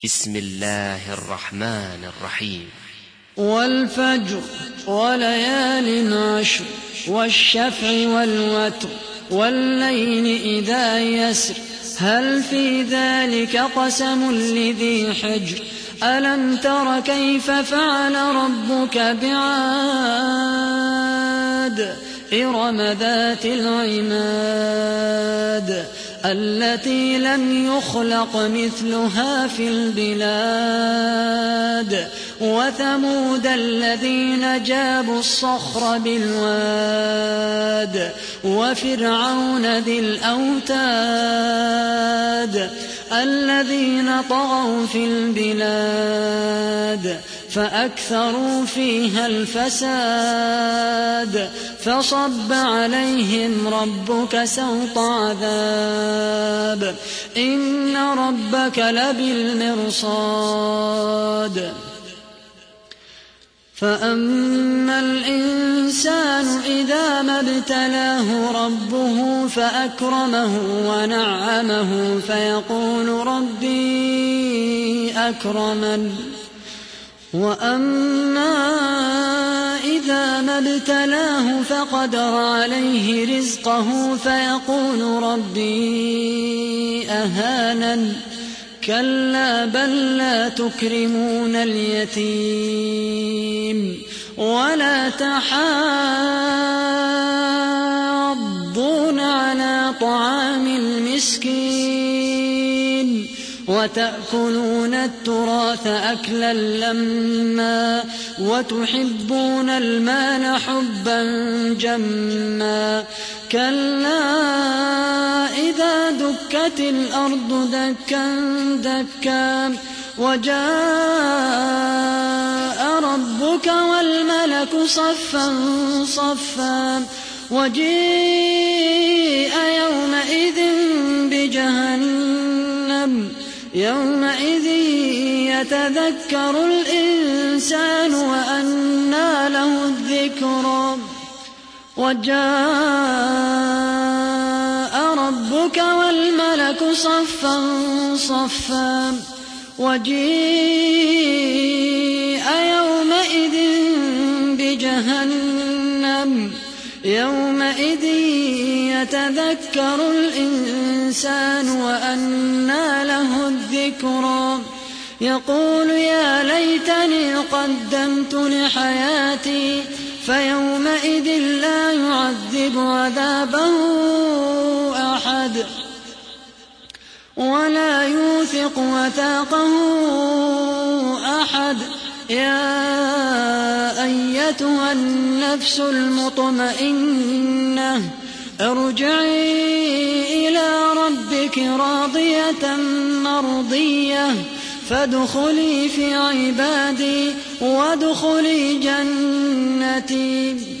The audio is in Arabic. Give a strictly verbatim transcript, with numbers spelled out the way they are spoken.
بسم الله الرحمن الرحيم. والفجر وليال عشر والشفع والوتر والليل إذا يسر هل في ذلك قسم لذي حجر ألم تر كيف فعل ربك بعاد إرم ذات العماد التي لم يخلق مثلها في البلاد وثمود الذين جابوا الصخر بالواد وفرعون ذي الأوتاد الذين طغوا في البلاد فأكثروا فيها الفساد فصب عليهم ربك سوط عذاب إن ربك لبالمرصاد فأما الإنسان إذا ما ابتلاه ربه فأكرمه ونعمه فيقول ربي أكرمن وأما إذا ما ابتلاه فقدر عليه رزقه فيقول ربي أهانن كلا بل لا تكرمون اليتيم ولا تحاضون على طعام المسكين وتأكلون التراث أكلا لما وتحبون المال حبا جما كلا إذا دكت الأرض دكا دكا وجاء ربك والملك صفا صفا وجيء يومئذ بجهنم يومئذ يتذكر الإنسان وأنى له الذكرى وجاء ربك والملك صفا صفا وجيء يومئذ بجهنم يومئذ يتذكر الإنسان وأنى له الذكرى يقول يا ليتني قدمت لحياتي فيومئذ لا يعذب عذابه أحد ولا يوثق وثاقه أحد يا أيتها النفس المطمئنة ارجعي إلى ربك راضية مرضية فادخلي في عبادي وادخلي جنتي.